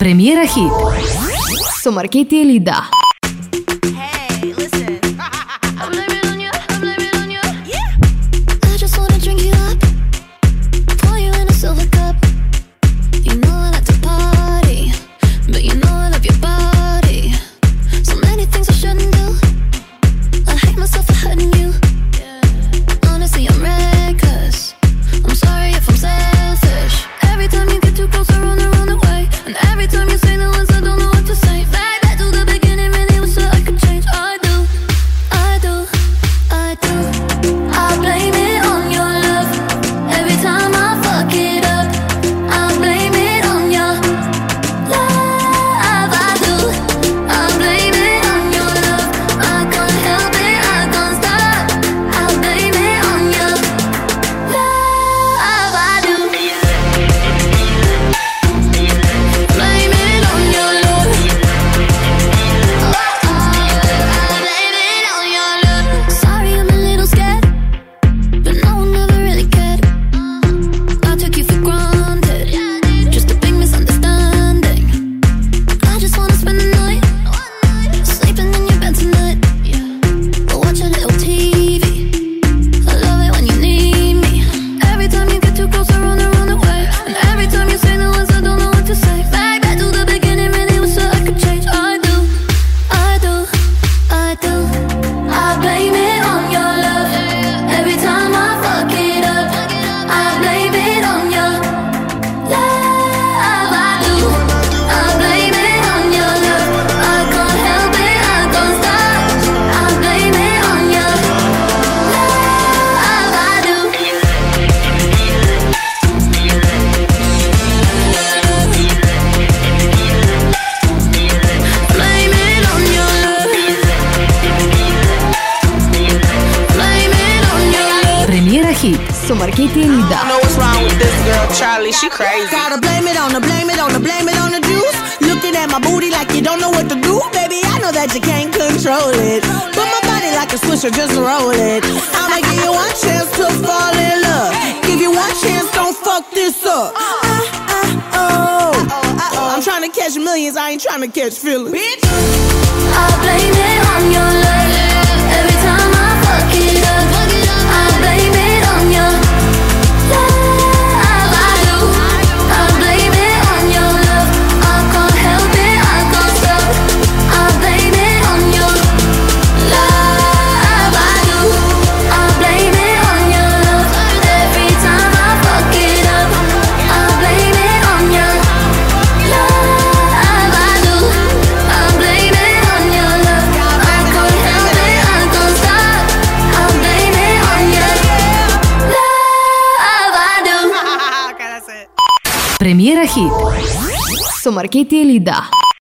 Премиера хит со Маркети и Лида. Хит со Маркети и Лида. She crazy. Gotta blame it on the juice. Looking at my booty like you don't know what to do. Baby, I know that you can't control it. Put my body like a swisher, just roll it. I'ma give you one chance to fall in love. Give you one chance, don't fuck this up. I'm trying to catch millions, I ain't trying to catch feelings. Bitch, I blame it on your love. Every time I fuck it up, I blame it on your love. I do. I blame it on your love. I can't help it, I can't stop. I blame it on your love. I do. I blame it on your love. Every time I fuck it up, I blame it on your love. I do. I blame it on your love. I can't help it, I can't stop. I blame it on your love. I do. okay, that's it. Премиера хит со Маркети и Лида.